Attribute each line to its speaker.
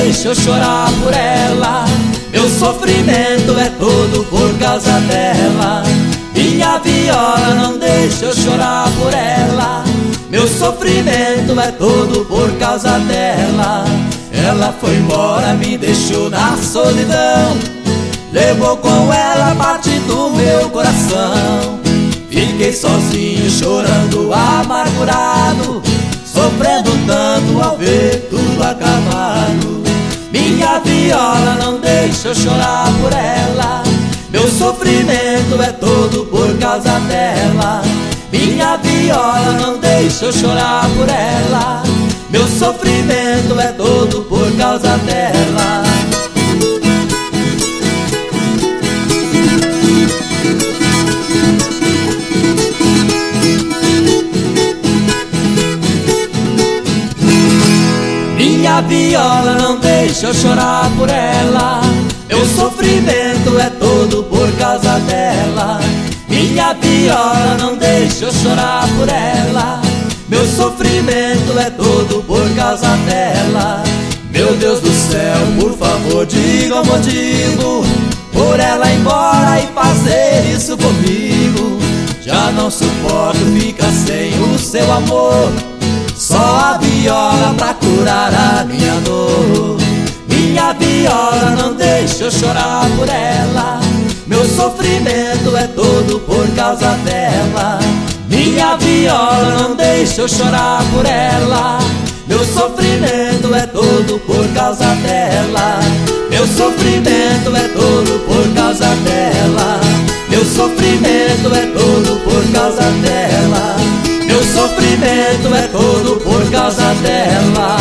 Speaker 1: deixa eu chorar por ela. Meu sofrimento é todo por causa dela. Minha viola não deixa eu chorar por ela. Meu sofrimento é todo por causa dela. Ela foi embora, me deixou na solidão. Levou com ela parte do meu coração. Fiquei sozinho, chorando, amargurado, sofrendo tanto ao ver tudo acabado. Minha viola não deixa eu chorar por ela. Meu sofrimento é todo por causa dela. Minha viola não deixa eu chorar por ela. Meu sofrimento é todo por causa dela. Minha viola não deixa eu chorar por ela. Meu sofrimento é todo por causa dela. Minha viola não deixa eu chorar por ela. Meu sofrimento é todo por causa dela. Meu Deus do céu, por favor, diga o motivo por ela ir embora e fazer isso comigo. Já não suporto ficar sem o seu amor. Só a viola pra curar a minha dor. Minha viola não deixa eu chorar por ela. Meu sofrimento é todo por causa dela. Minha viola não deixa eu chorar por ela. Meu sofrimento é todo por causa dela. Meu sofrimento é todo por causa dela. Meu sofrimento é todo por causa dela. Meu sofrimento é todo por causa dela.